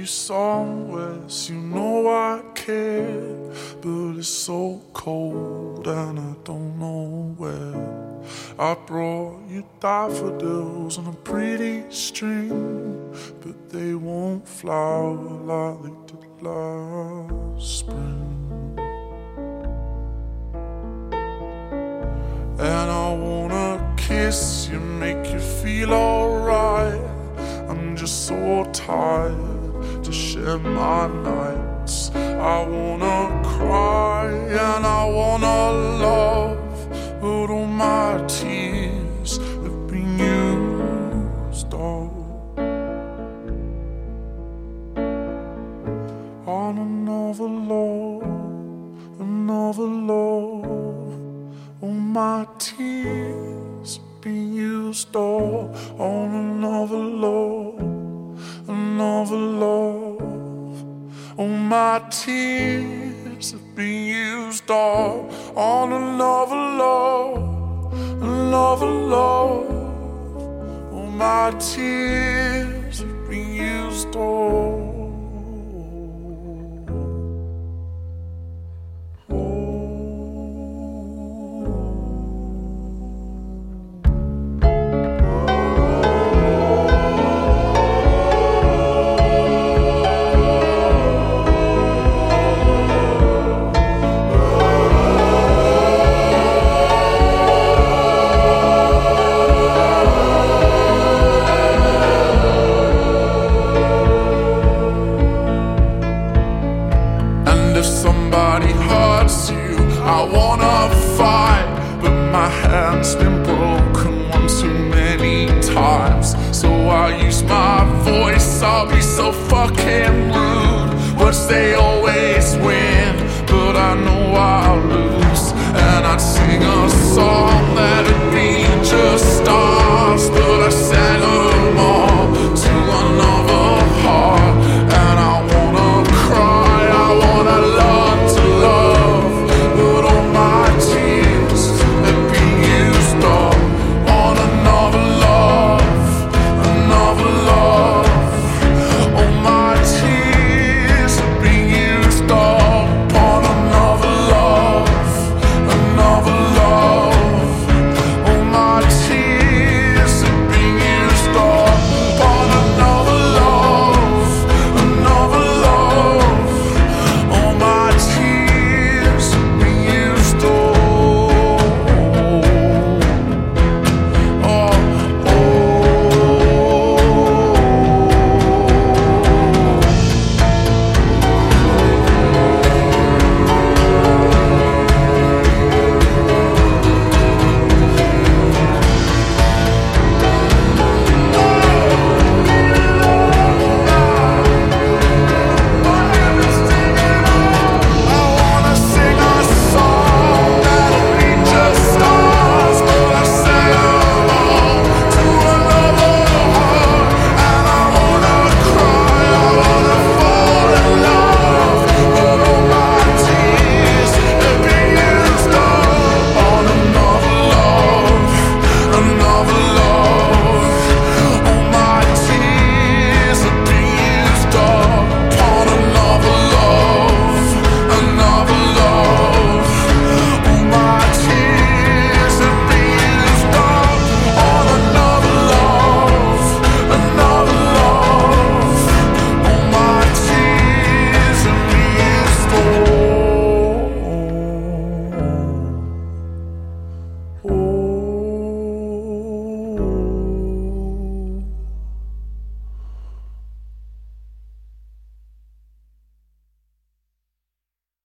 you somewhere, so you know I care. But it's so cold and I don't know where. I brought you daffodils on a pretty string, but they won't flower like they did last spring. And I wanna kiss you, make you feel alright. I'm just so tired to share my nights. I wanna cry and I wanna love, but all my tears have been used all on another love, another love. All my tears have been used all on another love, another love. All my tears have been used all on another love, another love. All my tears have been used all. Somebody hurts you, I wanna fight, but my hand's been broken one too many times. So I use my voice, I'll be so fucking rude, but they always win.